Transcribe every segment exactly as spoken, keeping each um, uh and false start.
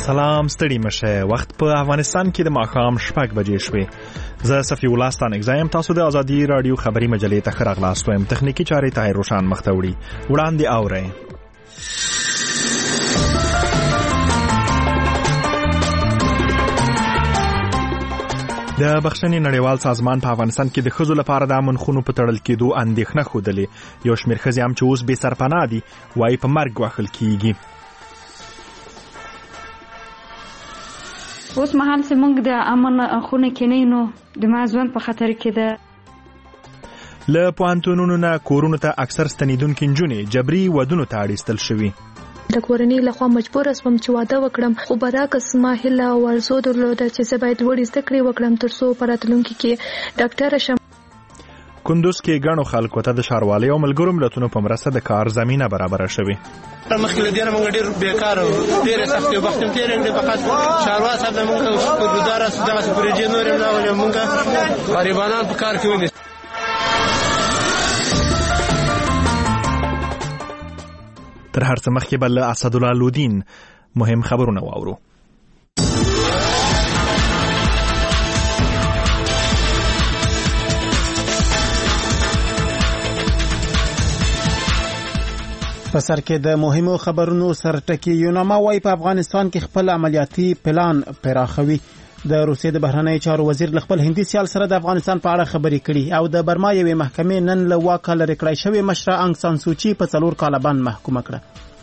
سلام، ستړي مشه. وخت په افغانستان کې د ماښام شپږ بجې شوې. زه صفي الله ستانکزایم. تاسو د ازادي رادیو خبري مجلې ته ښه راغلاست وایم. تخنیکی چارې طاهر روشان مخ ته وړي. وړاندې اورئ. د بخښنې نړیوال سازمان په افغانستان کې د ښځو لپاره د امن خونو په تړل کېدو اندېښنه ښودلې. یو شمېر ښځې هم چې اوس بې سرپناه دي وایي په مرګ ګواښل کېږي. اوس مهال چې موږ د امن خونه کې نه نو د ما ژوند په خطر کې ده. له پوهنتونونو نه کورونو ته اکثر ستنېدونکې نجونې جبري ودونو ته اړېستل شوي. د کورنۍ لخوا مجبوره شوم چې واده وکړم، خو برعکس ما هیله او ارزو درلوده چې زه باید لوړې زده کړې وکړم ترڅو په راتلونکي کې ډاکټره شم. کندوز کې ګڼو خلکو ته د ښاروالۍ او ملګرو ملتونو په مرسته د کار زمینه برابره شوې. مخکې له دې نه موږ ډېر بیکار وو، ډېرې سختې وخت هم تېرې کړې. فقط ښاروال صاحب نه موږ شکرګزار یاستو. دغسې پروژې نورې هم راغلې، موږ غریبانان په کار کې ونیسو. تر هر څه مخکې به له اسدالله لودین مهم خبرونه واورو. په سر کې د مهمو خبرونو سرټکی. یوناما وايي په افغانستان کې خپل عملیاتي پلان پراخوي. د روسیې د بهرنیو چارو وزیر له خپل هندي سیال سره د افغانستان په اړه خبرې کړي. او د برما یوې محکمې نن له واکه لرې کړای شوې مشره انګ سان سوچي په څلور کاله باندې محکومه کړه.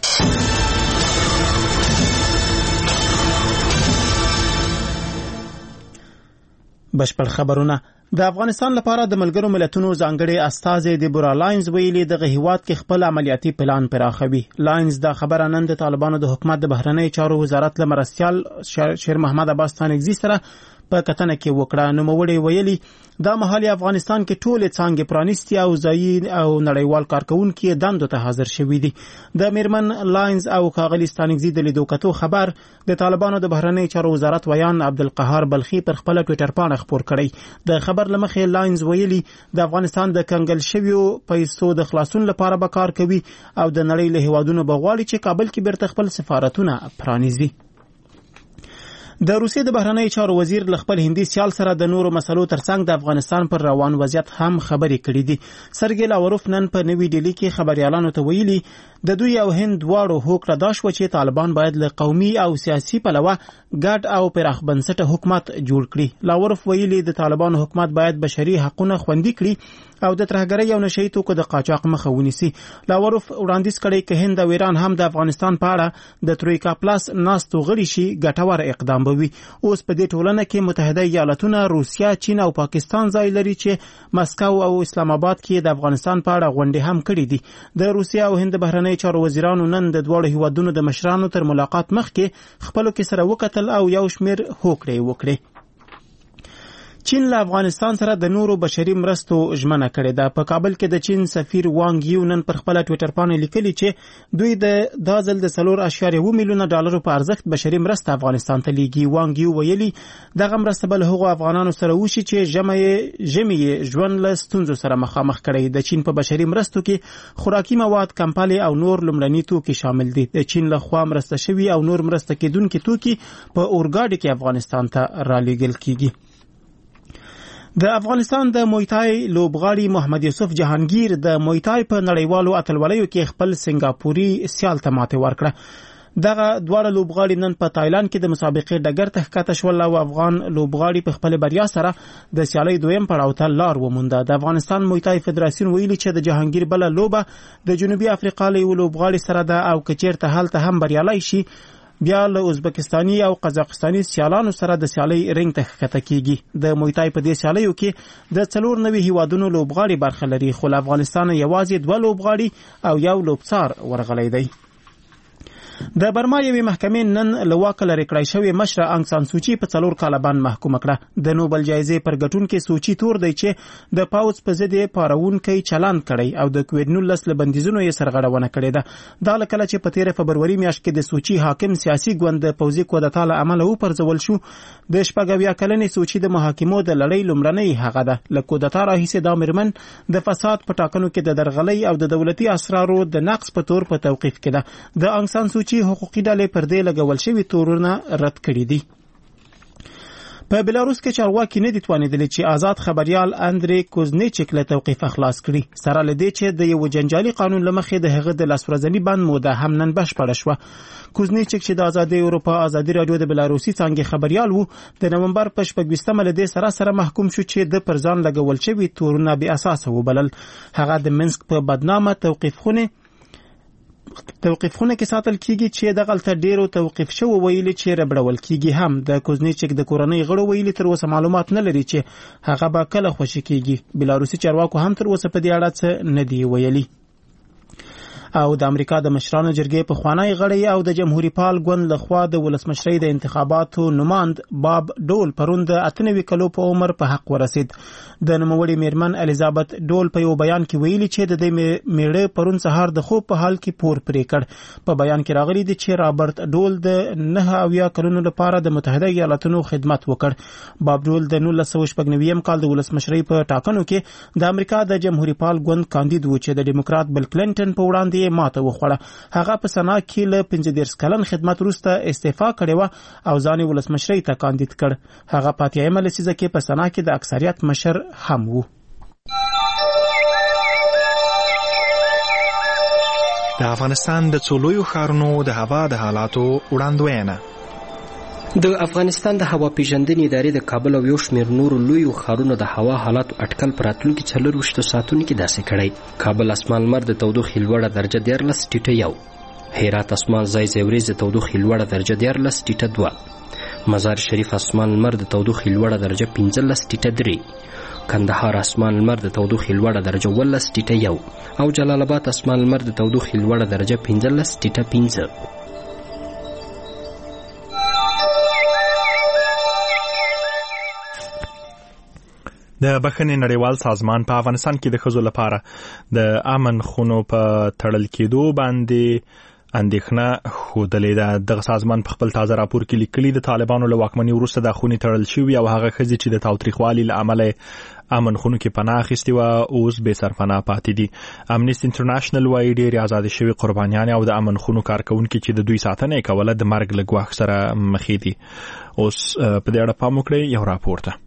بشپړ خبرونه. د افغانستان لپاره د ملګرو ملتونو ځانګړي استازي دیبورا لاینز ویلي دغه هیواد کې خپل عملیاتي پلان پراخوي. لاینز دا خبره نن د طالبانو د حکومت د بهرنیو چارو وزارت له مرستیال شیر محمد عباس ستانکزي سره په کتنه کې وکړه. نوموړي ویلي دا مهال افغانستان کې ټول څانګې پرانیستي او ځایي او نړیوال کارکونکي دندو ته حاضر شوي دي. د میرمن لاینز او ښاغلي ستانکزي د لیدو کتو خبر د طالبانو د بهرنیو چارو وزارت ویان عبدالقهار بلخي پر خپل ټوئیټر پاڼه خپور کړی. د خبر لمخې لاینز ویلي د افغانستان د کنګل شویو پیسو د خلاصون لپاره به کار کوي او د نړۍ له هیوادونو بغواړي چې کابل کې بیرته خپل سفارتونه پرانیزي. د روسیې د بهرنیو چارو وزیر له خپل هندي سیال سره د نورو مسلو ترڅنګ د افغانستان پر روان وضعیت هم خبرې کړې دي. سرګی لاوروف نن په نوې ډیلي کې خبريالانو ته ویلي د دوی او هند دواړو هوکړه دا شوه چې طالبان باید له قومي او سیاسي پلوه ګډ او پراخ بنسټه حکومت جوړ کړي. لاوروف ویلي د طالبانو حکومت باید بشري حقوقونه خوندي کړي او د ترهګرۍ او نشئی توکو د قاچاق مخه ونیسي. لاوروف وړاندیز کړی چې هند او ایران هم د افغانستان په اړه د ترویکا پلاس ناستو غړي شي ګټور اقدام وي. اوس په دې ټولنه کې متحده ایالاتونه، روسیا، چین او پاکستان ځای لري چې مسکو او اسلام آباد کې د افغانستان په اړه غونډې هم کړې دي. د روسیا او هند بهرنیو چارو وزیرانو نن د دوه هیوادونو د مشرانو تر ملاقات مخکې خپلو کې سره وکتل او یو شمېر هوکړې وکړې. چین له افغانستان سره د نورو بشري مرستو ژمنه کړې ده. په کابل کې د چین سفیر وانګ یو نن پر خپل ټوئیټر باندې لیکلي چې دوی د دازل د څلور اعشاریه اووه میلیونه ډالرو په ارزښت بشري مرسته افغانستان ته لیږي. وانګ یو ویلي دغه مرسته به له هغو افغانانو سره وشي چې ژمی ژمی ژوند له ستونزو سره مخامخ کړي. د چین په بشري مرستو کې خوراکي مواد، کمپالې او نور لومړني توکي شامل دي. د چین له خوا مرسته شوي او نور مرسته کېدونکي توکي په اورګاډي کې افغانستان ته رالیږل کیږي. د افغانستان د مویتای لوبغاړي محمد یوسف جهانگیر د مویتای په نړیوالو اتلولیو کې خپل سنگاپوري سیال ته ماتې ورکړه. دغه دواړه لوبغاړي نن په تایلند کې د مسابقې ډګر ته ښکته شول او افغان لوبغاړي په خپل بریا سره د سیالۍ دویم پړاو ته لار ومونده. د افغانستان مویتای فدراسیون ویلي چې د جهانگیر بله لوبه د جنوبي افریقا له یو لوبغاړي سره ده او که چیرته هلته هم بریالی شي بیا له ازبکستاني او قزاقستاني سیالانو سره د سیالۍ رنګ ته ښکته کیږي. د مویتای په دې سیالیو کې د څلور نوي هیوادونو لوبغاړي برخه لري، خو له افغانستان یوازې دوه لوبغاړي او یو لوبڅار ورغلی دی. د برما یوې محکمې نن له واکه لرې کړای شوې مشره انګ سان سوچي په څلور کاله باندې محکومه کړه. د نوبل جایزې پر ګټونکې سوچي تور دی چې د پاوڅ په ضد یې پارونکی چلند کړی او د کووډ نولس له بندیزونو یې سرغړونه کړې ده. دا له کله چې په تیره فبروري میاشت کې د سوچي حاکم سیاسي ګوند د پوځي کودتا له امله وپرځول شو. د شپږ اویا کلنې سوچي د محاکمو د لړۍ لومړنۍ هغه ده. له کودتا راهیسې دا مېرمن د فساد په ټاکنو کې د درغلۍ او د دولتي اسرارو د نقص په تور په توقیف کې ده. د انګ سان سوچي چې حقوقي ډلې پر دې لګول شوي تورونه رد کړي دي. په بلاروس کې چارواکي نه دي توانیدلي چې آزاد خبريال اندري کوزنیچک له توقیف خلاص کړي، سره له دې چې د یو جنجالي قانون لمخې د هغه د لاسورځنی بند موده هم نن بشپړه شوه. کوزنیچک چې د آزادي اروپا آزادي رادیو د بلاروسي څنګه خبريال وو، د نومبر په شپږویشتمه له دې سره سره محکوم شو چې د پرځان لګول شوی تورونه بې اساسه وبلل. هغه د منسک په بدنامه توقیف خونه توقیف خونه کې ساتل کیږي چې د غلطه ډیرو توقیف شو ویلي چې ربړول کیږي. هم د کوزنیچک د کورنۍ غړو ویلي تر اوسه معلومات نه لري چې هغه به کله خوشی کیږي. بلاروسي چارواکو هم تر اوسه په دې اړه څه نه دی ویلي. او د امریکا د مشرانو جرګې په خوانی غړی او د جمهوریت پال ګوند لخوا د ولسمشرۍ د انتخاباتو نوماند باب ډول پرون د اتنوي کلو په عمر په حق ورسید. د نوموړي میرمن الیزابت ډول په یو بیان کې ویلي چې د دې میړه پرون سهار د خوب په حال کې پور پرې کړ. په بیان کې راغلي دي چې رابرټ ډول د نه اویا کلونو لپاره د متحده ایالاتونو خدمت وکړ. باب ډول د نولس سوه شپږ نوي کال د ولسمشرۍ په ټاکنو کې د امریکا د جمهوریت پال ګوند کاندید و چې د ډیموکرات بل کلینټن په وړاندې ماته وخوړه. هغه په سنا کې له پنځه دېرش کلن خدمت وروسته استعفا کړې وه او ځان یې ولسمشرۍ ته کاندید کړ. هغه په اتیایمه لسیزه کې په سنا کې د اکثریت مشر هم و. د افغانستان د څو لویو ښارونو د هوا د حالاتو وړاندوینه. د افغانستان د هوا پیژندنې ادارې د کابل او یو شمېر نورو لویو ښارونو د هوا حالاتو اټکل په راتلونکي څلرویشتو ساعتونو کې داسې کړی. کابل اسمان لمر د تودوخې لوړه درجه دیارلس ټیټه یو، هرات اسمان ځای ځای وریځ د تودوخې لوړه درجه دیارلس ټیټه دوه، مزار شریف اسمان لمر د تودوخې لوړه درجه پنځلس ټیټه درې، کندهار اسمان لمر د تودوخې لوړه درجه ولس ټیټه یو او جلال آباد اسمان لمر د تودوخې لوړه درجه پنځلس ټیټه پنځه. د بخښنې نړیوال سازمان په افغانستان کې د ښځو لپاره د امن خونو په تړل کېدو باندې اندېښنه ښودلې ده. دغه سازمان په خپل تازه راپور کې لیکلي د طالبانو له واکمنۍ وروسته د خونې تړل شوي او هغه ښځې چې د تاوتریخوالي له امله امن خونو کې پناه اخیستې وه اوس بې سرپناه پاتې دي. امنیسټي انټرنیشنل وایي ډېرې ازادې شوې قربانیانې او د امن خونو کارکوونکي چې د دوی ساتنه یې کوله د مرګ له ګواښ سره مخې دي. اوس په دې اړه پام وکړئ یو راپور ته.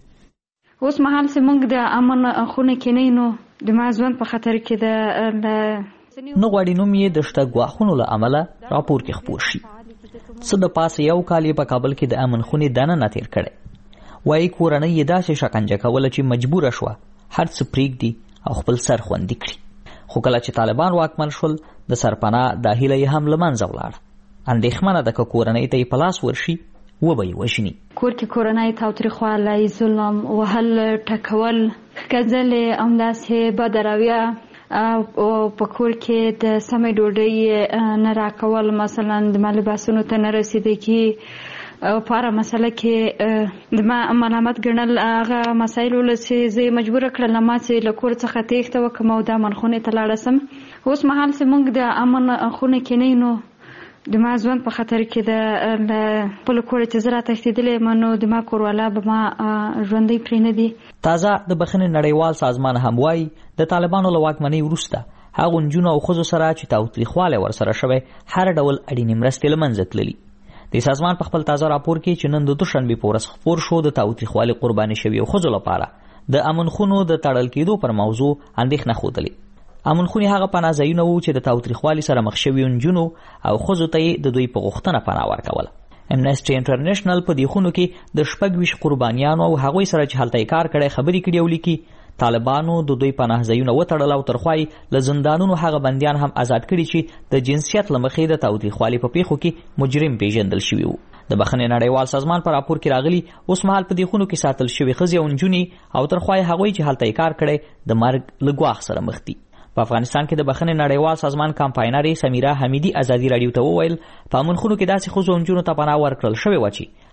اوس مهال چې موږ د امن خونه کې نه نو د ما ژوند په خطر کې ده. نه غواړي نوم یې د شته ګواښونو له امله راپور کې خپور شي. څه د پاسه یو کال یې په کابل کې د امن خونې دننه تېر کړی. وایي کورنۍ یې داسې شکنجه کوله چې مجبوره شوه هر څه پرېږدي او خپل سر خوندي کړي. خو کله چې طالبان واکمن شول د سرپناه دا هیله یې هم له منځه ولاړه. اندېښمنه ده که کورنۍ ته یې په لاس ورشي وبه یې وژني. کور کې کورنۍ تاوتریخوالی، ظلم، وهل، ټکول، ښکنځلې، همداسې بده رویه او په کور کې د سمې ډوډۍ نه راکول، مثلا د ما لباسونو ته نه رسېدګي او په هره مسله کې د ما ملامت ګڼل. هغه مسایل ول چې زه مجبوره کړله ما چې له کور څخه تېښته وکړم او د امن خونې ته لاړه سم. اوس مهال چې موږ د امن خونه کې نه نو د ما ژوند په خطر کې ده. خپل کور چې زه راتښتېدلی یم نو د ما کوروالا به ما ژوندی پرې نه دي. تازه د بخښنې نړیوال سازمان هم وایي د طالبانو له واکمنۍ وروسته هغو نجونو او ښځو سره چې تاوتریخوالی ورسره شوی هر ډول اړینې مرستې له منځه تللي. د سازمان په خپل تازه راپور کې چې نن د دوشنبې په ورځ خپور شو د تاوتریخوالي قرباني شویو ښځو لپاره د امن خونو د تړل کېدو پر موضوع اندېښنه ښودلې. امن خونې هغه پناه ځایونه وو چې د تاوتریخوالي سره مخ شویو نجونو او ښځو ته یې د دوی په غوښتنه پناه ورکوله. امنیسټي انټرنیشنل په دې خونو کې د شپږ ویشت قربانیانو او هغوی سره چې هلته یې کار کړی خبرې کړي او لیکي طالبانو د دوی پناه ځایونه وتړل او ترخوا یې له زندانونو هغه بندیان هم آزاد کړي چې د جنسیت له مخې د تاوتریخوالي په پیښو کې مجرم پیژندل شوي وو. د بخښنې نړیوال سازمان په راپور کې راغلي اوس مهال په دې خونو کې ساتل شوي ښځې او نجونې او ترخوا یې هغوی چې هلته یې کار کړی د مرګ له ګواښ سره مخ دي. په افغانستان کې د بخښنې نړیوال سازمان کمپاینرې سمیرا حمیدي ازادي راډیو ته وویل په امن خونو کې داسې ښځو او نجونو ته پناه ورکړل شوې وه چې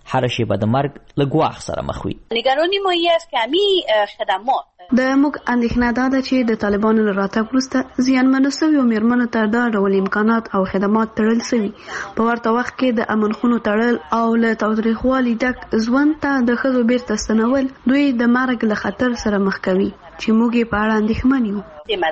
هر شیبه د مرګ له ګواښ سره مخ وي. نگرانی ما این است که همین خدمات د موږ اندېښنه دا ده چې د طالبانو له راتګ وروسته زیانمنو سویو میرمنو ته دا ډول امکانات او خدمات تړل سوي. په ورته وخت کې د امن خونو تړل او له تاوتریخوالي ډک ژوند ته د ښځو بیرته ستنول دوی د مرګ له خطر سره مخ کوي چې موږ یې په اړه اندېښمن یو.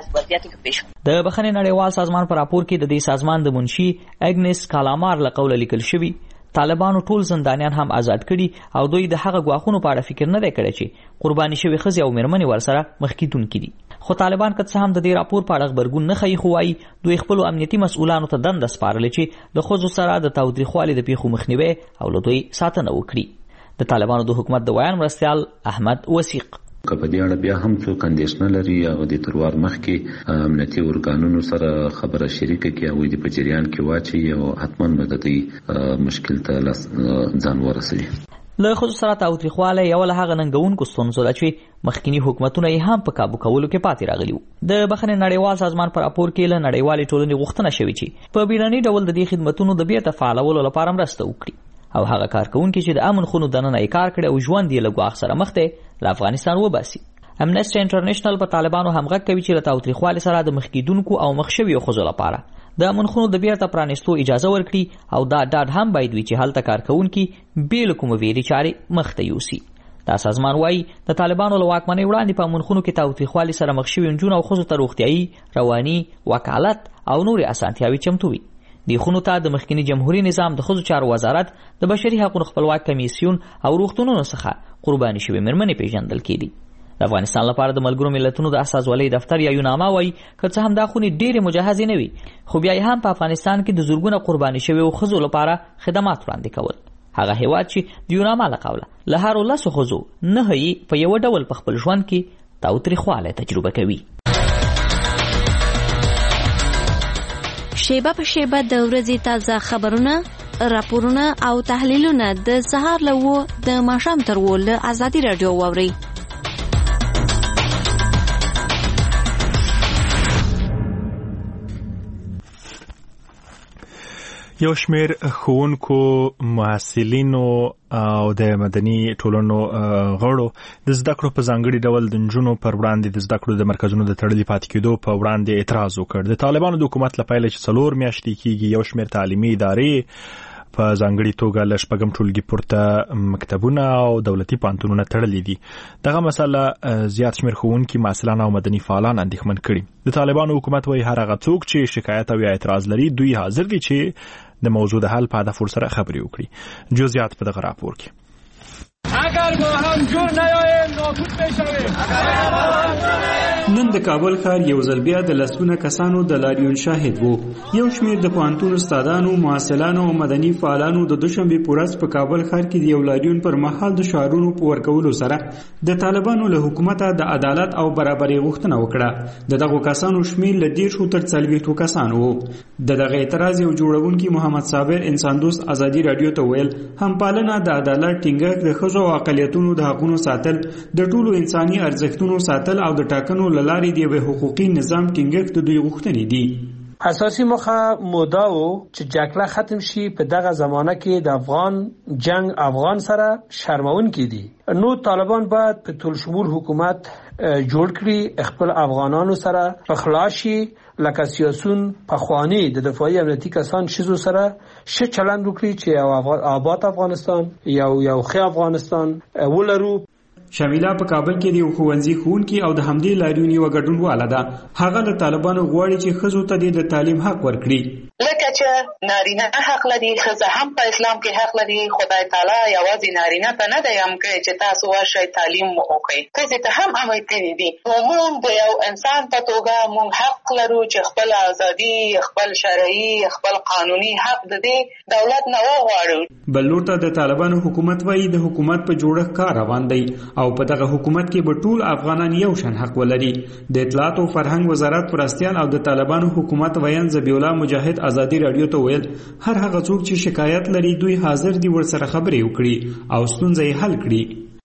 د بخښنې نړیوال سازمان په راپور کې د دې سازمان د منشي اګنس کالامار له قوله لیکل شوي طالبانو ټول زندانیان هم آزاد کړي او دوی د هغه ګواښونو په اړه فکر نه دی کړی چې قرباني شوي ښځې او میرمنې ورسره مخ کیدونکي دي. خو طالبان که څه هم د دې راپور په اړه غبرګون نه ښیي، خو وایي دوی خپلو امنیتي مسؤلانو ته دنده سپارلې چې د ښځو سره د تاوتریخوالي د پیښو مخنیوی او له دوی ساتنه وکړي. د طالبانو د حکومت د ویان مرستیال احمد وثیق که په دې اړه بیا هم څوک اندېښنه لري هغه د تروار مخکې امنیتي ارګانونو سره خبره شریکه کړي او د په جریان کې واچي او حتما به د دې مشکل ته ځان ورسوي. له ښځو سره تاوتریخوالی یوه له هغه ننګونکو ستونزو ده چې مخکینی حکومتونه یې هم په کابو کولو کې پاتې راغلي وو. د بخښنې نړیوال سازمان په راپور کې له نړیوالې ټولنې غوښتنه شوې چې په بیړني ډول د دې خدمتونو د بیرته فعالولو لپاره مرسته وکړي او هغه کارکوونکي چې د امن خونو دننه یې کار کړی او ژوند یې له ګواښ سره مخ دی له افغانستان وباسي. امنسټي انټرنیشنل په طالبانو همغږ کوي چې له تاوتریخوالي سره د مخ کیدونکو او مخ شویو ښځو لپاره د امن خونو د بیرته پرانیستو اجازه ورکړي او دا ډاډ هم باید وي چې هلته کارکوونکي بې له کومې ویرې چارې مخ ته یوسي. دا سازمان وایي د طالبانو له واکمنۍ وړاندې په امن خونو کې تاوتریخوالي سره مخ شوي نجونو او ښځو ته روغتیایي، رواني، وکالت او نورې اسانتیاوې چمتو وي. دې خونو ته د مخکینی جمهوریت نظام د ښځو چارو وزارت، د بشري حقوقو خپلواک کمیسیون او روغتونونو څخه قرباني شوي میرمنې پیژندل کېدي. د افغانستان لپاره د ملګرو ملتونو د استازولۍ دفتر یا یوناما وایي که څه هم دا خونې ډېرې مجهزې نه وي، خو بیا یې هم په افغانستان کې د زرګونه قرباني شویو ښځو لپاره خدمات وړاندې کول. هغه هیواد چې د یوناما له قوله له هرو لسو ښځو نهه یې په یوه ډول په خپل ژوند کې تاوتریخوالی تجربه کوي. شیبه په شیبه د ورځې تازه خبرونه، راپورونه او تحلیلونه د سهار له اوه د ماښام تر اوه له ازادي راډیو واورئ. یو شمیر ښوونکو، محصلینو او د مدني ټولنو غړو د زده کړو په ځانګړي ډول د نجونو پر وړاندې د زده کړو د مرکزونو د تړلي پاتې کېدو په وړاندې اعتراض وکړ. د طالبانو د حکومت له پیله چې څلور میاشتې کېږي یو شمیر تعلیمي ادارې په ځانګړي توګه له شپږم ټولګي پورته مکتبونه او دولتي پوهنتونونه تړلي دي. دغه مسله زیات شمیر ښوونکي، محصلان او مدني فعالان اندېښمن کړي. د طالبانو حکومت وایي هر هغه څوک چې شکایت او یا اعتراض لري دوی حاضر دي چې د موضوع د حل په هدف ورسره خبرې وکړي. جزئیات په دغه راپور کې. اگر ما هم جور نیاییم نابود بشویم. نن د کابل ښار یو ځل بیا د لسګونه کسانو د لاریون شاهد وو. یو شمیر د پوهنتون استادانو، محصلانو او مدني فعالانو د دوشنبه په ورځ په کابل ښار کې د یو لاریون پر مهال د شعارونو په ورکولو سره د طالبانو له حکومت د عدالت او برابرۍ غوښتنه وکړه. د دغه کسانو شمیر له دیرشو تر څلوېښتو کسانو وو. د دغه اعتراض یو جوړونکي محمد صابر انسان دوست ازادي رادیو ته ویل هم پالنه، د عدالت ټینګښت، د ښځو او اقلیتونو د حقوقو ساتل، د ټولو انساني ارزښتونو ساتل او د ټاکنو له لارې د یو حقوقي نظام ټینګښت د دوی غوښتنې دي. اساسي موخه مودا و چې جګړه ختم شي. په دغه زمانه کې د افغان جنگ افغان سره شرمونکي دي. نو طالبان باید په ټول شمول حکومت جوړ کړي، خپل افغانانو سره په خلاصي لکه سیاسون پخوانی د دفاعي امنیتي کسان شزو سره ش چلند وکړي چې یو آباد افغانستان یو یو ښه افغانستان ولرو. شمیله په کابل کې د یو ښوونځي ښوونکي او د همدې لاریون یوه ګډونواله ده. هغه له طالبانو غواړي چې ښځو ته د تعلیم حق ورکړي. لکه چې نارینه حق لري، ښځه هم په اسلام کې حق لري. خدای تعالی یوازې نارینه ته نه دی امر کړی چې تاسو ورشئ تعلیم وکړئ، ښځې ته هم امر کړی دی. موږ د یو انسان په توګه موږ حق لرو چې خپل ازادي، خپل شرعي، خپل قانوني حق د دې دولت نه وغواړو. بل لور ته د طالبانو حکومت وایي د حکومت په جوړښت کار روان دی او په دغه حکومت کې به ټول افغانان یو شان حق ولري. د اطلاعات او فرهنګ وزارت پرستیان او د طالبانو حکومت ویان ذبیح الله مجاهد ازادي رادیو ته ویل هر هغه څوک چې شکایت لري دوی حاضر دي ورسره خبرې وکړي او ستونزې حل کړي.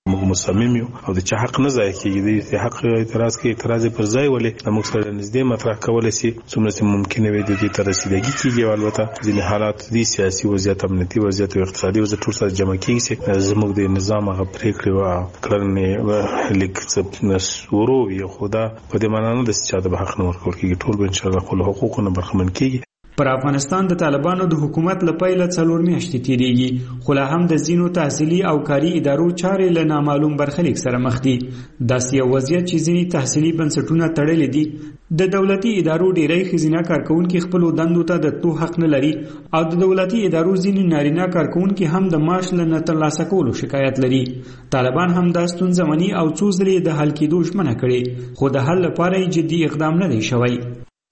موږ مصمم یو او د چا حق نه ضایع کیږي. د حق اعتراض کې اعتراض پر ځای ولې موږ سره نږدې مطرح کولای شي څومره چې ممکن وي د دې تر رسیدګي کیږي. البته ځینې حالات دي سیاسي وضعیت، امنیتي وضعیت او اقتصادي وضعیت ټول سره جمع کیږي چې زموږ د نظام هغه پریکړې او کړنې لیک څه ورو وي. خدا په دې معنی نه د چې د حق نه ورکول کیږي، ټول به ان شاء الله خپل حقوقونه برخمن کیږي. پر افغانستان د طالبانو د حکومت لپاره څلور میاشتې تیریږي، خو لا هم د زینو تحصیلي او کاري ادارو چارې له نامعلوم برخلیک سره مخ دي. داسې یو وضعیت چې ځینې تحصیلي بنسټونه تړلي دي. د دولتي ادارو ډیری ښځینه کارکونکي خپل دندو ته د تلو حق نه لري او د دولتي ادارو ځینې نارینه کارکونکي هم د معاش له ترلاسه کولو شکایت لري. طالبان هم دا ستونزه مني او څو ځلې د حل کېدو ژمنه کړې، خو د حل لپاره جدي اقدام نه دی شوی.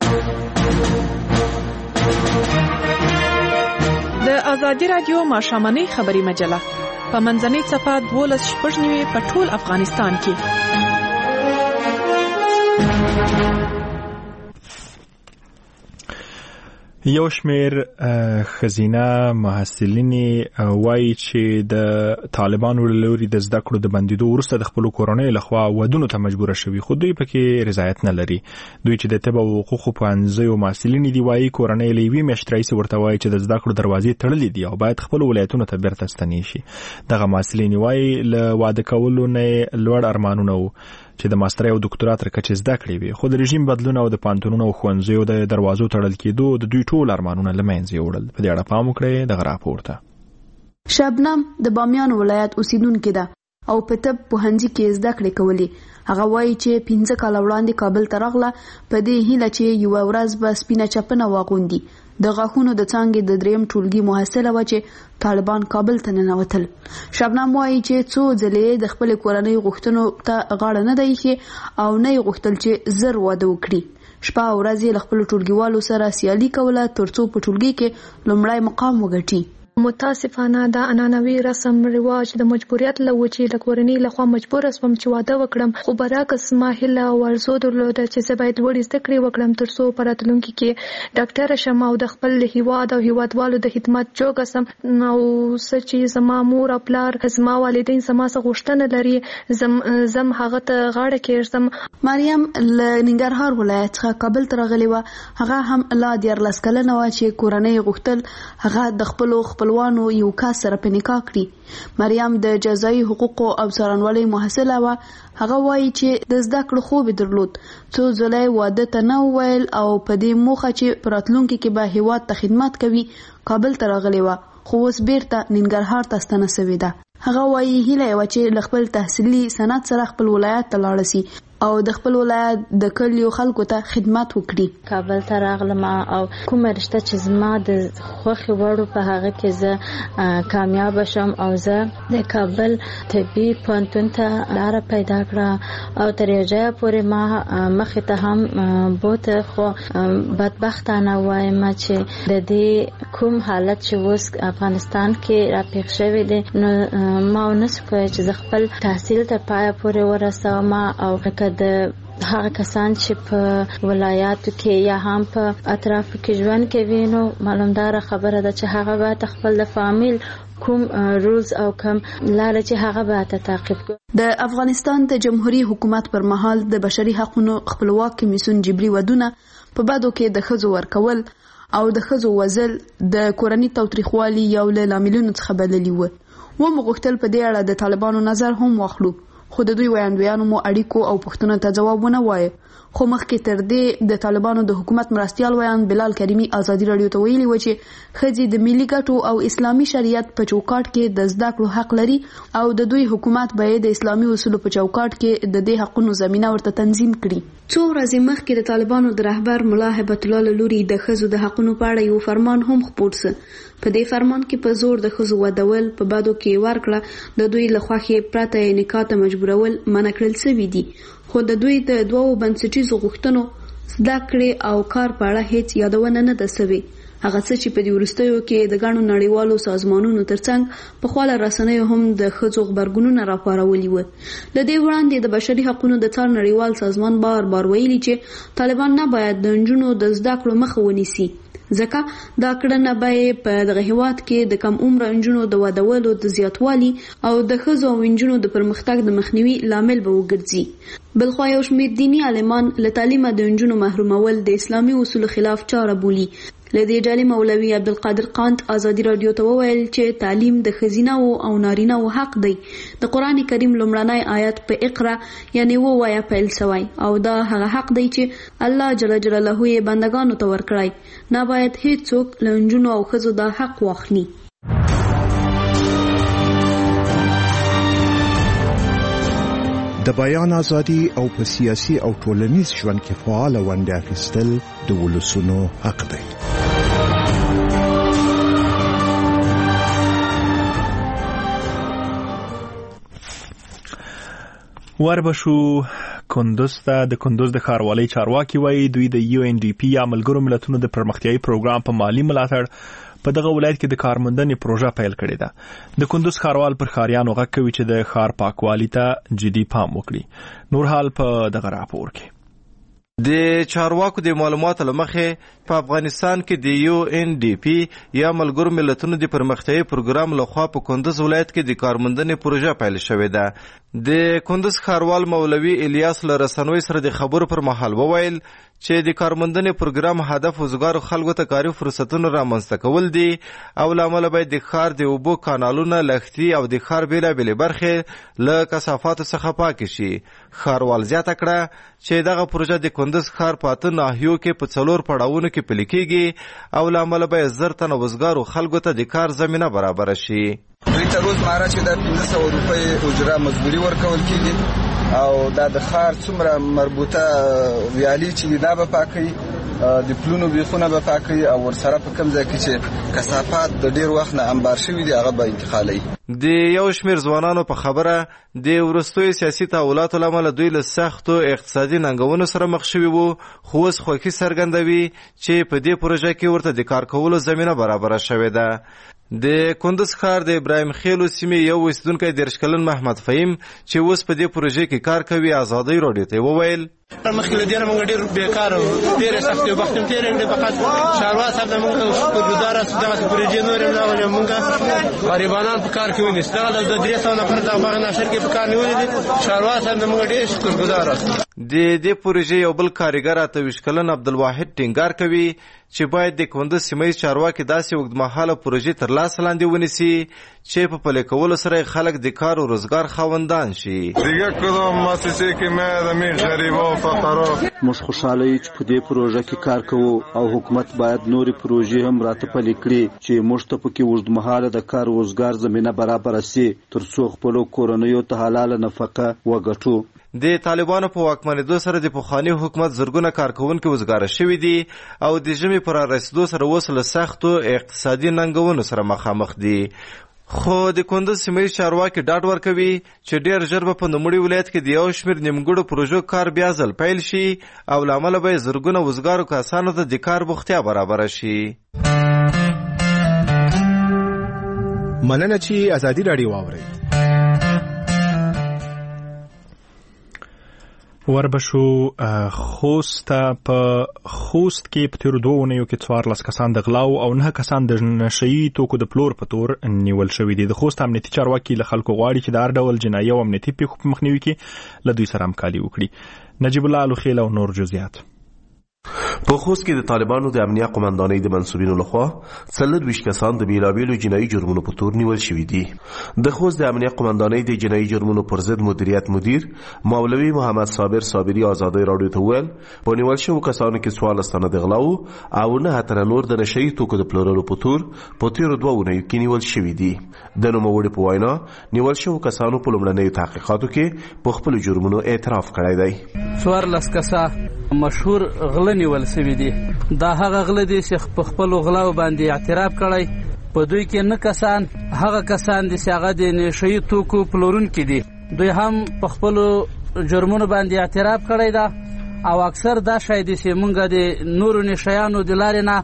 د ازادي رادیو ماښامنۍ خبري مجله په منځنۍ څپه دولس شپږ نیوي په ټول افغانستان کې. یو شمیر خزینه محصلین وایي چې د طالبانو له لوري د زده کړو د بندیدو وروسته د خپل کورنۍ لخوا ودونو ته مجبور شوي، خو دوی پکې رضایت نه لري. دوی چې د طب او حقوقو پوهنځیو محصلین دي وایي کورنۍ له یوې میاشتې راهیسې ورته وایي چې د زده کړو دروازې تړلې دي او باید خپل ولایتونو ته بیرته ستنې شي. دغه محصلین وایي له واده کولو نه لوړ ارمانونه وو چې د ماسترۍ او ډاکټرا تر کچې زده کړې وي، خو د رژیم بدلون او د پوهنتونونو او ښوونځیو د دروازو تړل کېدو د دوی ټول ارمانونه له منځه یوړل. په دې اړه پام وکړئ دغه راپور ته. شبنم د بامیان ولایت اوسیدونکې ده او په طب پوهنځي کې زده کړې کولې. هغه وایي چې پنځه کاله وړاندې کابل ته راغله په دې هیله چې یوه ورځ به سپینه چپنه واغوندي. د غاښونو د څانګې د دریم ټولګي محصله وه چې طالبان کابل ته ننوتل. شبنم وایي چې څو ځلې د خپلې کورنۍ غوښتنو ته غاړه نه ده ایښې او نه یې غوښتل چې زر واده وکړي. شپه او ورځ یې له خپلو ټولګیوالو سره سیالي کوله ترڅو په ټولګي کې لومړی مقام وګټي. متاسفانه دا عنعنوي رسم رواج د مجبوریت له وجې له کورنۍ لخوا مجبوره شوم چې واده وکړم، خو برعکس ما هیله او ارزو درلوده چې زه باید لوړې زده کړې وکړم ترڅو په راتلونکي کې ډاکټره شم او د خپل هیواد او هیوادوالو د خدمت جوګه سم. او څه چې زما مور او پلار زما والدین زما څخه غوښتنه لري زم زم هغه ته غاړه کېږدم. مریم له ننګرهار ولایت څخه کابل ته راغلې وه. هغه هم لا دیارلس کلنه وه چې کورنۍ غوښتل هغه د خپلو خپلوانو یو کس سره په نکاح کړي. مریم د جزایي حقوقو او څارنوالۍ محصله وه. هغه وایي چې د زده کړو خوب درلود، څو ځله واده ته نه وویل او په دې موخه چې په راتلونکي کې به هیواد ته خدمت کوي کابل ته راغلې وه، خو اوس بیرته ننګرهار ته ستنه سوې ده. هغه وایي هیله یې وه چې له خپل تحصیلي سند سره خپل ولایت ته لاړه شي او د خپل ولایت د کلیو خلکو ته خدمت وکړي. کابل ته راغلم او کومه رشته چې زما د خوښې وړو په هغه کې زه کامیاب شم او زه د کابل طبي پوهنتون ته لاره پیدا کړه او تر یو ځایه پورې ما مخې ته هم بوته، خو بدبختانه وایم چې د دې کوم حالت چې اوس افغانستان کې راپېښ شوی دی نو ما ونسو کولی چې زه خپل تحصیل تر پایه پورې ورسوم او د هغه کسان چې په ولایاتو کې یا هم په اطرافو کې ژوند کوي نو معلومداره خبره ده چې هغه باید خپل د فامیل کوم رولز او کوم لاره چې هغه باید تعقیب کړي. د افغانستان د جمهوریت حکومت پر مهال د بشري حقوقو خپلواک کمیسیون جبري ودونه په بادو کې د ښځو ورکول او د ښځو وژل د کورنۍ تاوتریخوالي یو له لاملونو څخه بللي وو. ومو غوښتل په دې اړه د طالبانو نظر هم واخلو، خو د دوی وړاندویانو مو اړیکو او پوښتنو ته ځواب ونه وایه. خو مخکې تر دې د طالبانو د حکومت مرستیال ویان بلال کریمي ازادي رادیو ته ویلي و چې ښځې د ملي ګټو او اسلامي شریعت په چوکاټ کې د زده کړو حق لري او د دوی حکومت باید د اسلامي اصولو په چوکاټ کې د دې حقونو زمينه ورته تنظیم کړي. څو ورځې مخکې د طالبانو د رهبر ملا هبت الله لوري د ښځو د حقونو په اړه یو فرمان هم خپور سو. په دې فرمان کې په زور د ښځو ودول په بادو کې ورکړه د دوی له خوښې پرته نکاح ته مجبورول منع کړل شوي دي، خو د دوی د دوو بنسټیزو غوښتنو زده کړې او کار په اړه هیڅ یادونه نه ده شوې. هغه څه چې په دې وروستیو کې د ګڼو نړیوالو سازمانونو ترڅنګ په خواله رسنیو هم د ښځو غبرګونونه راپارولي وو. د دې وړاندې د بشري حقوقو د څار نړیوال سازمان بار بار ویلي چې طالبان نه باید د نجونو د زده کړو مخه ونیسي. ځکه دا کړنه به په دغه هیواد کې د کم عمر نجونو د ودولو د زیاتوالي او د ښځو او نجونو د پرمختګ د مخنیوي لامل به وګرځي. بلخوا یو شمېر دیني عالمان له تعلیمه د نجونو محرومول د اسلامي اصولو خلاف چاره بولي. له دې ډلې مولوي عبدالقادر قانت ازادي رادیو ته وویل چې تعلیم د ښځینه‌وو او نارینه‌وو حق دی. د قرآن کریم لومړنی آیت په اقرا یعنی ووایه پیل شوی او دا هغه حق دی چې الله جل جلاله یې بندگانو ته ورکړی. نه باید هیڅوک له نجونو او ښځو دا حق واخلي. د بیان ازادي او په سیاسي او ټولنیز ژوند کې فعال ونډه اخیستل د ولسونو حق دی. وربشو کندوز ته د کندوز د ښاروالۍ چارواکي وایي دوی د یو ان ډي پي یا ملګرو ملتونو د پرمختیایي پروګرام په مالی ملاتړ په دغه ولایت کې د کارموندنې پروژه پیل کړې ده. د کندوز ښاروال پر ښاریانو غږ کوي چې د ښار پاکوالي ته جدي پام وکړي. نور حال په دغه راپور کې. د چارواکو د معلوماتو لمخې په افغانستان کې د یو ان ډي پي یا ملګرو ملتونو د پرمختیایي پروګرام لخوا په کندوز ولایت کې د کارموندنې پروژه پیل شوې ده. د کندوز ښاروال مولوي الیاس له رسنوي سره د خبرو پر مهال وویل چې د کارموندنې پروګرام هدف وزګارو خلکو ته کاري فرصتونه رامنځته کول دي او له امله باید د ښار د اوبو کانالونه، لښتي او د ښار بېلابېلې برخې له کثافاتو څخه پاکې شي. ښاروال زیاته کړه چې دغه پروژه د کندوز ښار په اته ناحیو کې په څلور پړاوونو کې پلي کېږي او له امله باید زر تنه وزګارو خلکو ته د کار زمینه برابره شي. دوی ته روزمره چې د پنځه سوه روپۍ اجره مزدوري ورکول کېږي او دا د ښار څومره مربوطه ویالې چې دا به پاکوي، د پلونو بیخونه به پاکوي او ورسره په کوم ځای کې چې کثافات د ډېر وخت نه انبار شوي دي هغه به انتقالوي. د یو شمېر ځوانانو په خبره د وروستیو سیاسي تحولاتو له امله دوی له سختو اقتصادي ننګونو سره مخ شوي وو، خو اوس خوښي څرګندوي چې په دې پروژه کې ورته د کار کولو زمینه برابره شوې ده. د کندوز ښار د ابراهیم خیلو سیمې یو اوسیدونکی دېرش کلن محمد فهیم چې اوس په دې پروژې کې کار کوي ازادۍ راډیو ته وویل مخکې له دې نه موږ ډېر بېکاره وو، ډېرې سختې وخت هم تېرې کړې. فقط ښاروال صاحب ته موږ شکرګزاره سو، دغسې پروژې نورې هم راغلې، موږ غریبانان په کار کې ونیسو. دغه ډول د درې سوه نفر د باغ ناشر کې په کار نیولي دي. ښاروال صاحب ته موږ ډېر شکرګزاره سو. د دې پروژې یو بل کارګر اته ویشت کلن عبدالواحد ټینګار کوي چې باید د کندوز سیمه ییز چارواکي داسې اوږدمهاله پروژې تر لاس لاندې ونیسي چې په پلي کولو سره خلک د کار او روزګار خاوندان شي. دیگه کدام مؤسسه که میادمی غریبا و فقرا موږ خوشاله یو چې په دې پروژه کې کار کوو او حکومت باید نورې پروژې هم راته پلي کړي چې موږ ته پکې اوږدمهاله د کار او روزګار زمینه برابره سي تر څو خپلو کورنیو ته حلاله نفقه وګټو. د طالبانو په واکمنېدو سره د پخواني حکومت زرګونه کارکوونکي وزګاره شوي دي او د ژمي پر رسېدو سره اوس له سختو اقتصادي ننګونو سره مخامخ دي. خو د کندوز سیمه ییز چارواکي ډاډ ورکوي چې ډېر ژر به په نوموړي ولایت کې د یو شمېر نیمګړو پروژو کار بیا ځل پیل شي او له امله به یې زرګونه وزګارو کسانو ته د کار بوختیا برابره شي. مننه چې ازادي راډیو واورئ. وربشو خوست په خوست کې په تیرو دوه اونیو کې څوارلس کسان د غلاو او نه کسان د نشهیي توکو د پلور په تور نیول شوي دي. د خوست امنیتي چارواکي له خلکو غواړي چې د هر ډول جنایي او امنیتي پیښو په مخنیوي کې له دوی سره همکاري وکړي. نجیب الله الوخیل او نور جزئیات. په خوست کې د طالبانو د امنیه قومندانۍ د منصوبینو لخوا څلورویشت کسان د بیلابیلو جنایي جرمونو په تور نیول شوي دي. د خوست د امنیه قومندانۍ د جنایي جرمونو پر ضد مدیریت مدیر مولوي محمد صابر صابري ازادۍ راډیو ته وویل په نیول شوو کسانو کې څوارلس تنه د غلاو او نه تنه نور د نشهیي توکو د پلورلو په تور په تیرو دوه اونیو کې نیول شوي دي. د نوموړي په وینا نیول شوو کسانو په لومړنیو تحقیقاتو کې په خپلو جرمونو اعتراف کړی دی. څوارلس کسه مشهور غله نیول شوي دي. دا هغه غله دي چې په خپلو غلاو باندې اعتراف کړی. په دوی کې نه کسان هغه کسان دي چې هغه د نشهیي توکو پلورونکي دي. دوی هم په خپلو جرمونو باندې اعتراف کړی ده او اکثر دا شی دي چې موږ د نورو نشیانو د لارې نه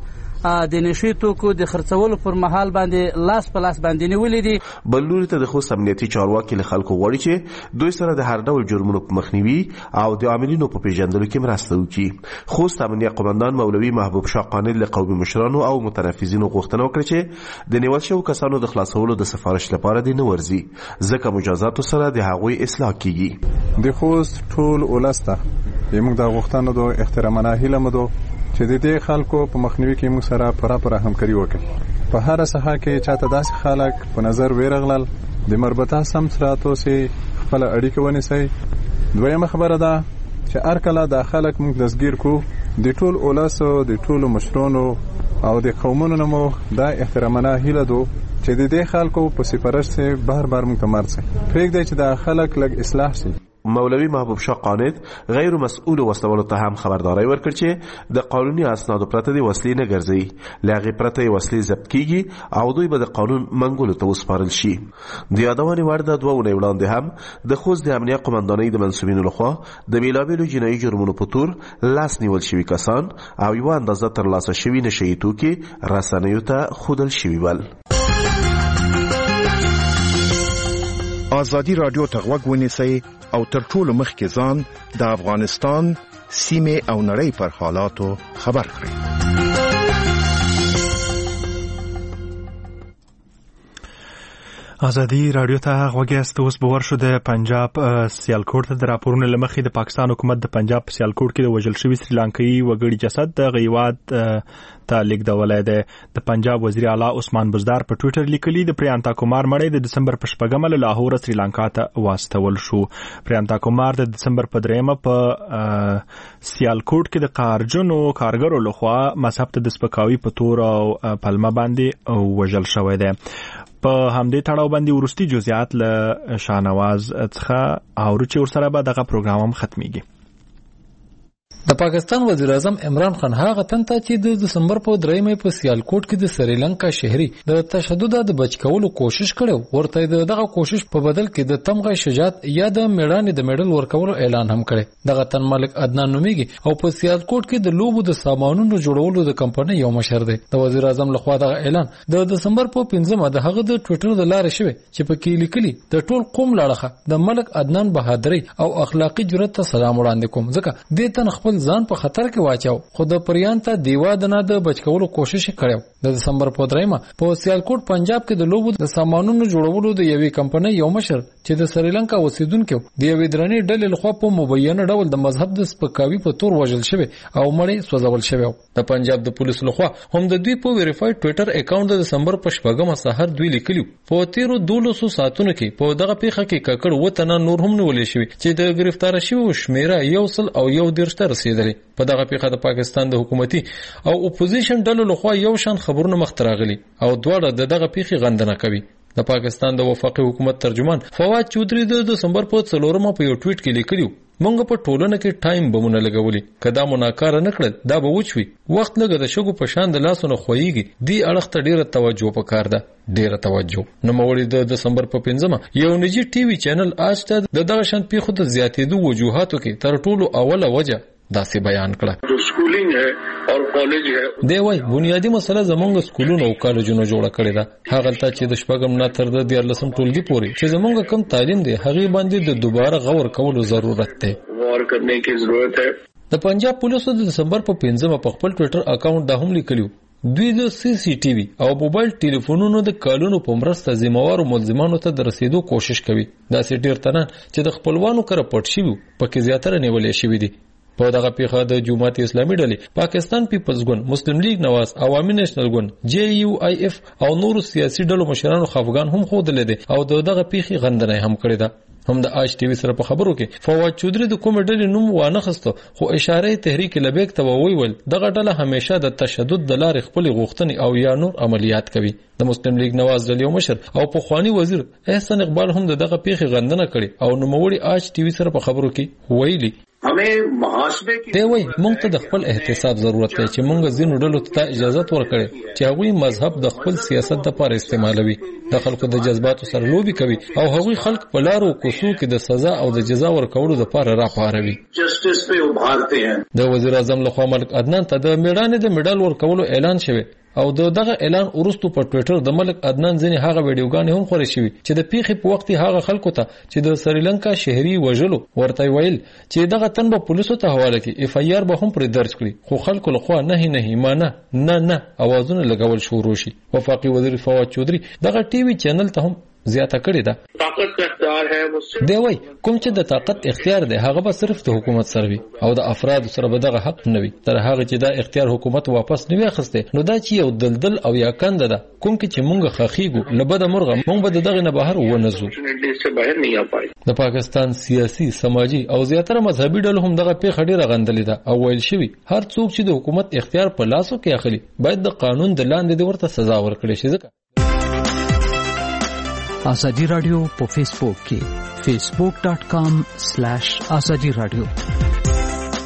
د نشي توکو د خرڅولو پر مهال باندې لاس په لاس باندې نیولې دي. بل لوري ته د خوست امنیتي چارواکي له خلکو غواړي چې دوی سره د هر ډول جرمونو په مخنیوي او د عاملینو په پیژندلو کې مرسته وکړي. خوست امنیه قومندان مولوي محبوب شاه قانل له قومي مشرانو او متنفذینو غوښتنه وکړه چې د نیول شوو کسانو د خلاصولو د سفارش لپاره د نه ورځي ځکه مجازاتو سره د هغوی اصلاح کیږي. د خوست ټول ولسته موږ د غوښتنو د احترامانه هیله مدو چې د دې خلکو په مخنیوي کې موږ سره پوره پوره همکاري وکړي. په هر ساحه کې چاته داسې خلک په نظر ویرغلل د مربوطه سمسراتو سي خپل اړیکه ونیسي. دویمه خبره ده چې هر کله د خلک موږ دسګیر کو د ټول ولسو د ټول مشرانو او د قومونو نمو دا احترامانه هیله دو چې د دې خلکو په سفارش سره بار بار مکمل شي پرېږدي چې د خلک لږ اصلاح شي. مولوي محبوب شاه قانت غیر مسؤل وسولو ته هم خبرداري ورکړ چې د قانوني اسنادو پرته د وسلې نه ګرځي لاغي پرته وسلې ضبط کیږي او دوی به د قانون منګولو ته وسپارل شي. د یادونې وړ د دوه ونې وړاندې هم د خوست د امنیه قومندانۍ د منسوبینو لخوا د بیلابیلو جنایي جرمونو په تور لاس نیول شوي کسان او یو اندازه ترلاسه شوي نشه یي توکي رسنیو ته ښودل شوي ول. ازادي رادیو ته غوږ ونیسئ او تر ټولو مخکې ځان د افغانستان سیمې او نړۍ پر حالاتو خبر کړئ. ازادي رادیو ته غوږیاست. اوس به ورشو د پنجاب سیالکوټ ته د راپورونو له مخې د پاکستان حکومت د پنجاب په سیالکوټ کې د وژل شوي سریلانکایي وګړي جسد د هیواد ته لیږدولی دی. د پنجاب وزیر اعلی عثمان بزدار په ټویټر لیکلي د پریانتا کومار مړی د دسمبر په شپږمه له لاهور سریلانکا ته واستول شو. پریانتا کومار د دسمبر په دریمه په سیالکوټ کې د کارجنو کارګرو لخوا مذهب ته د سپکاوي په تور او پلمه باندې وژل شوی دی. په همدې تړاو باندې ورستي جزئیات له شاهنواز څخه اورو چې ورسره به دغه پروګرام هم ختميږي. د پاکستان وزیر اعظم عمران خان هغه تن ته چې د دسمبر په دریمه په سیالکوټ کې د سریلانکا شهري د تشدد د بچ کولو کوشش کړو ورته دغه کوشش په بدل کې د تمغه شجاعت یا د میړانې د میډل ورکولو اعلان هم کړي. دغه تن ملک عدنان نومیږي او په سیالکوټ کې د لوبو د سامانونو جوړولو د کمپنۍ یو مشر دی. د وزیر اعظم لخوا دغه اعلان د دسمبر په پنځمه د هغه د ټویټر د لارې شوی چې په کې لیکلي د ټول قوم لاړه د ملک عدنان بهادري او اخلاقی جرأت ته سلام وړاندې کوم ځکه د تن خپل ځان په خطر کې واچاو خو د پریانتا دیوا د نه د بچ کولو کوشش کړو. د دسمبر په دریمه په سیالکوټ پنجاب کې د لوبو د سامانونو جوړولو د یوې کمپنۍ یو مشر چې د سریلانکا اوسیدونکو د یوې درنې ډلې لخوا په مبینه ډول د مذهب د سپکاوي په تور وژل شوی او مړی سوځول شوی. د پنجاب د پولیسو لخوا هم د دوی په ویریفاید ټویټر اکاونټ د دسمبر په شپږمه سحر دوی لیکلي په تیرو دولسو ساعتونو کې په دغه پیښه کې ککړ وته نور هم نیولې شوی چې د گرفتار شوی شمیره یو سل او یو دیرش ته رسیدلی. په دغه پیښه د پاکستان د حکومتي او اپوزیشن ډلو لخوا یو شان خبرونه مخ ته راغلي او دواړه د دغه پیښې غندنه کوي. د پاکستان د وفاقي حکومت ترجمان فواد چودري د دسمبر په څلورمه په یو ټویټ کې لیکلی مونږ په ټولنه کې ټایم بمونه لګولي کدا مناکار نه کړل دا به وچوي وخت لګه د شګو په شان د لاسونو خوېږي دی اړخ ته ډیره توجه وکړ ده ډیره توجه. نو موري د دسمبر په پنځمه یو نجی ټي وي چینل آج ته د دغه شان پیښو د زیاتېدو وجوهاتو کې تر ټولو اوله وجه داسې بیان کړه. جو سکولینګ ہے او کالج ہے دی وای بنیادی مسله زمونږ سکولونو او کالجونو جوړه کړې ده هغه ته چې د شپږم نه تر د دیارلسم ټولګي پورې چې زمونږ کم تعلیم دی هغه باندې د دوباره غور کولو ضرورت دی غور کرنے کی ضرورت ہے. د پنجاب پولیسو د دسمبر په پنځمه په خپل ټویټر اکاونټ دا هم لیکلو دوی د سی سی ټي وي او موبایل ټلیفونونو د کالونو په مرسته ذمہوارو ملزمانو ته د رسیدو کوشش کوي. دا سي ډیر تنان چې د خپلوانو کړه پټ شي پکې زیاتره نیولې شوی دي. په دغه پیښه د جماعت اسلامي ډلې پاکستان پیپلز ګوند مسلم لیگ نواز عوامي نېشنل ګوند جے یو آی اف او نور سیاسي ډلو مشرانو خفګان هم خوده دي او دغه پیښه غندنه هم کړې ده. هم د آج ټي وي سره په خبرو کې فواد چودري د کوم ډلې نوم وانه خسته خو اشاره تحریک لبیک ته وویل دغه ډله همیشه د تشدد د لارې خپل غوښتنې او یا نور عملیات کوي. د مسلم لیگ نواز ډلې مشر او په خواني وزیر احسان اقبال هم دغه پیښه غندنه کړې او نوموړي آج ټي وي سره په خبرو کې ویلي دی وای موږ ته د خپل احتساب ضرورت دی چې موږ ځینو ډلو ته اجازه ورکړي چې هغوی مذهب د خپل سیاست لپاره استعمالوي، د خلکو د جذباتو سره لوبي کوي او هغوی خلک په لارو کوڅو کې د سزا او د جزا ورکولو لپاره راپاروي. د وزیر اعظم لخوا ملک عدنان ته د میړانې د میډال ورکولو اعلان شوی او دغه اعلان وروسته په ټوئیټر د ملک عدنان ځینې هغه ویډیوګانې هم خورې شوې چې د پیښې په وخت هغه خلکو ته چې د سریلانکا شهري وژلو ورته ویل چې دغه تن به پولیسو ته حواله کړي، اف ای آر به هم پر درج کړي، خو خلکو لخوا نه نه مانه نه نه اوازونه لګول شروع شي. وفاقي وزیر فواد چودري دغه ټي وي چینل ته هم زیاته کړې ده. دی وای کوم چې د طاقت اختیار دی هغه به صرف د حکومت سره وي او د افراد سره به دغه حق نه وي. تر هغه چې دا اختیار حکومت واپس نه واخسته نو دا چې یو دلدل او یا کنده ده کوم چې مونږ خخیګو لبد مرغه مونږ به دغه نه بهر ونزو. د پاکستان سیاسي سماجی او زیاتره مذهبي ډلو هم دغه پیښه ډیره غندلې ده او ویل شوی هر څوک چې د حکومت اختیار په لاسو کې اخلي باید د قانون د لاندې ورته سزا ورکړي شي. ځکه آزادی رادیو په فیسبوک کې facebook dot com slash azadi radio